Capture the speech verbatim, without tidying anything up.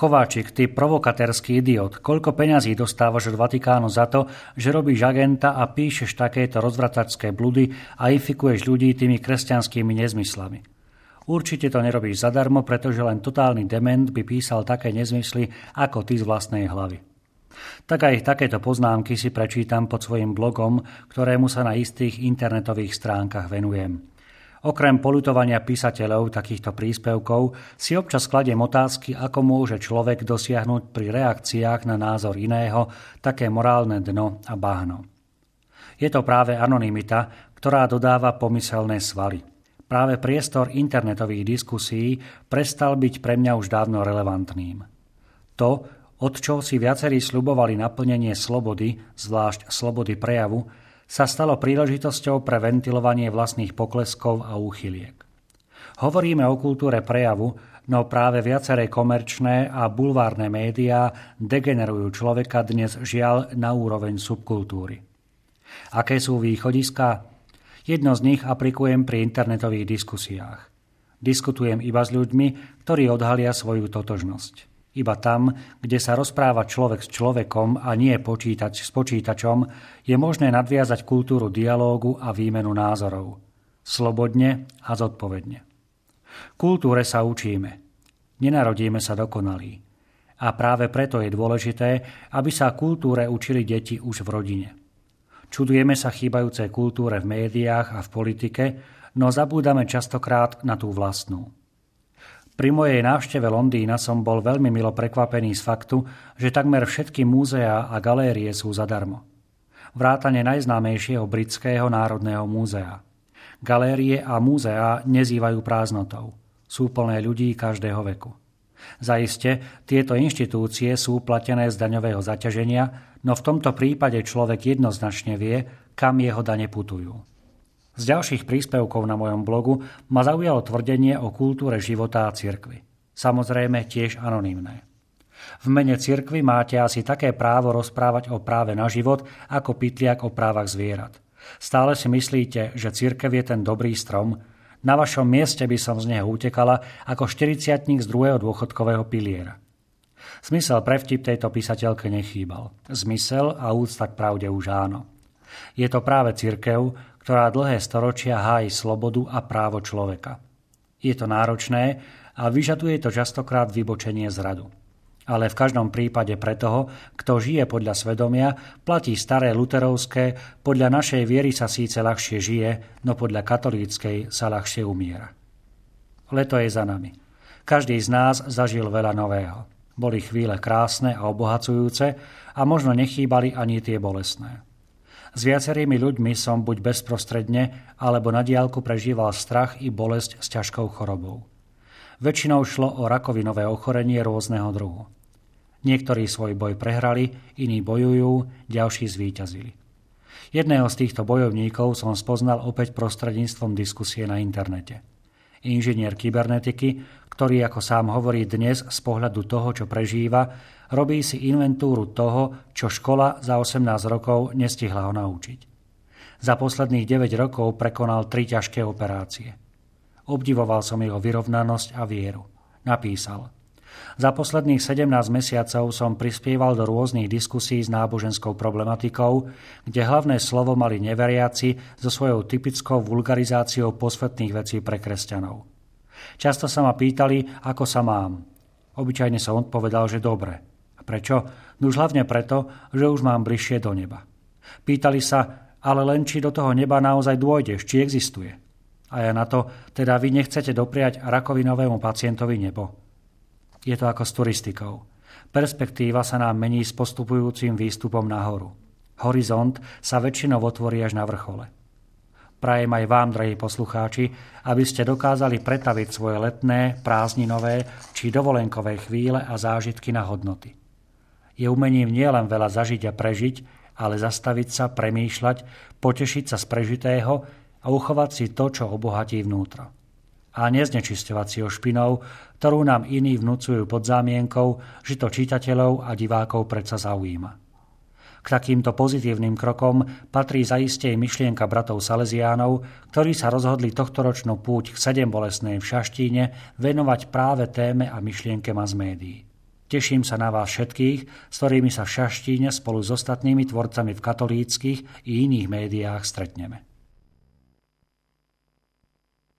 Kováčik, ty provokatérsky idiot, koľko peňazí dostávaš od Vatikánu za to, že robíš agenta a píšeš takéto rozvratačské bludy a infikuješ ľudí tými kresťanskými nezmyslami. Určite to nerobíš zadarmo, pretože len totálny dement by písal také nezmysly ako ty z vlastnej hlavy. Tak aj takéto poznámky si prečítam pod svojim blogom, ktorému sa na istých internetových stránkach venujem. Okrem poľutovania písateľov takýchto príspevkov si občas kladiem otázky, ako môže človek dosiahnuť pri reakciách na názor iného také morálne dno a bahno. Je to práve anonymita, ktorá dodáva pomyselné svaly. Práve priestor internetových diskusí prestal byť pre mňa už dávno relevantným. To, od čo si viacerí sľubovali naplnenie slobody, zvlášť slobody prejavu, sa stalo príležitosťou pre ventilovanie vlastných pokleskov a úchyliek. Hovoríme o kultúre prejavu, no práve viaceré komerčné a bulvárne médiá degenerujú človeka dnes žiaľ na úroveň subkultúry. Aké sú východiská? Jedno z nich aplikujem pri internetových diskusiách. Diskutujem iba s ľuďmi, ktorí odhalia svoju totožnosť. Iba tam, kde sa rozpráva človek s človekom a nie počítač s počítačom, je možné nadviazať kultúru dialógu a výmenu názorov. Slobodne a zodpovedne. Kultúre sa učíme. Nenarodíme sa dokonalí. A práve preto je dôležité, aby sa kultúre učili deti už v rodine. Čudujeme sa chýbajúcej kultúre v médiách a v politike, no zabúdame častokrát na tú vlastnú. Pri mojej návšteve Londýna som bol veľmi milo prekvapený z faktu, že takmer všetky múzeá a galérie sú zadarmo. Vrátane najznámejšieho britského národného múzea. Galérie a múzeá nezývajú prázdnotou. Sú plné ľudí každého veku. Zaiste, tieto inštitúcie sú platené z daňového zaťaženia, no v tomto prípade človek jednoznačne vie, kam jeho dane putujú. Z ďalších príspevkov na mojom blogu ma zaujalo tvrdenie o kultúre života a cirkvi. Samozrejme tiež anonymné. V mene cirkvi máte asi také právo rozprávať o práve na život, ako pytliak o právach zvierat. Stále si myslíte, že cirkev je ten dobrý strom? Na vašom mieste by som z neho utekala ako štyridsiatnik z druhého dôchodkového piliera. Zmysel pre vtip tejto písateľke nechýbal. Zmysel a úcta k pravde už áno. Je to práve cirkev, ktorá dlhé storočia hájí slobodu a právo človeka. Je to náročné a vyžaduje to častokrát vybočenie z radu. Ale v každom prípade pre toho, kto žije podľa svedomia, platí staré luterovské, podľa našej viery sa síce ľahšie žije, no podľa katolíckej sa ľahšie umiera. Leto je za nami. Každý z nás zažil veľa nového. Boli chvíle krásne a obohacujúce a možno nechýbali ani tie bolestné. S viacerými ľuďmi som buď bezprostredne, alebo na diaľku prežíval strach i bolesť s ťažkou chorobou. Väčšinou šlo o rakovinové ochorenie rôzneho druhu. Niektorí svoj boj prehrali, iní bojujú, ďalší zvíťazili. Jedného z týchto bojovníkov som spoznal opäť prostredníctvom diskusie na internete. Inžinier kybernetiky, ktorý, ako sám hovorí dnes z pohľadu toho, čo prežíva, robí si inventúru toho, čo škola za osemnásť rokov nestihla ho naučiť. Za posledných deväť rokov prekonal tri ťažké operácie. Obdivoval som jeho vyrovnanosť a vieru. Napísal: Za posledných sedemnásť mesiacov som prispieval do rôznych diskusí s náboženskou problematikou, kde hlavné slovo mali neveriaci so svojou typickou vulgarizáciou posvetných vecí pre kresťanov. Často sa ma pýtali, ako sa mám. Obyčajne som odpovedal, že dobre. A prečo? No už hlavne preto, že už mám bližšie do neba. Pýtali sa, ale len či do toho neba naozaj dôjdeš, či existuje. A ja na to, teda vy nechcete dopriať rakovinovému pacientovi nebo. Je to ako s turistikou. Perspektíva sa nám mení s postupujúcim výstupom nahoru. Horizont sa väčšinou otvorí až na vrchole. Prajem aj vám, drahí poslucháči, aby ste dokázali pretaviť svoje letné, prázdninové či dovolenkové chvíle a zážitky na hodnoty. Je umením nielen veľa zažiť a prežiť, ale zastaviť sa, premýšľať, potešiť sa z prežitého a uchovať si to, čo obohatí vnútro. A neznečisťovať si ho špinou, ktorú nám iní vnúcujú pod zámienkou, že to čitateľov a divákov predsa zaujíma. K takýmto pozitívnym krokom patrí zaiste aj myšlienka bratov Salesiánov, ktorí sa rozhodli tohtoročnú púť k sedembolestnej v Šaštíne venovať práve téme a myšlienke mass médií. Teším sa na vás všetkých, s ktorými sa v Šaštíne spolu s ostatnými tvorcami v katolíckych i iných médiách stretneme.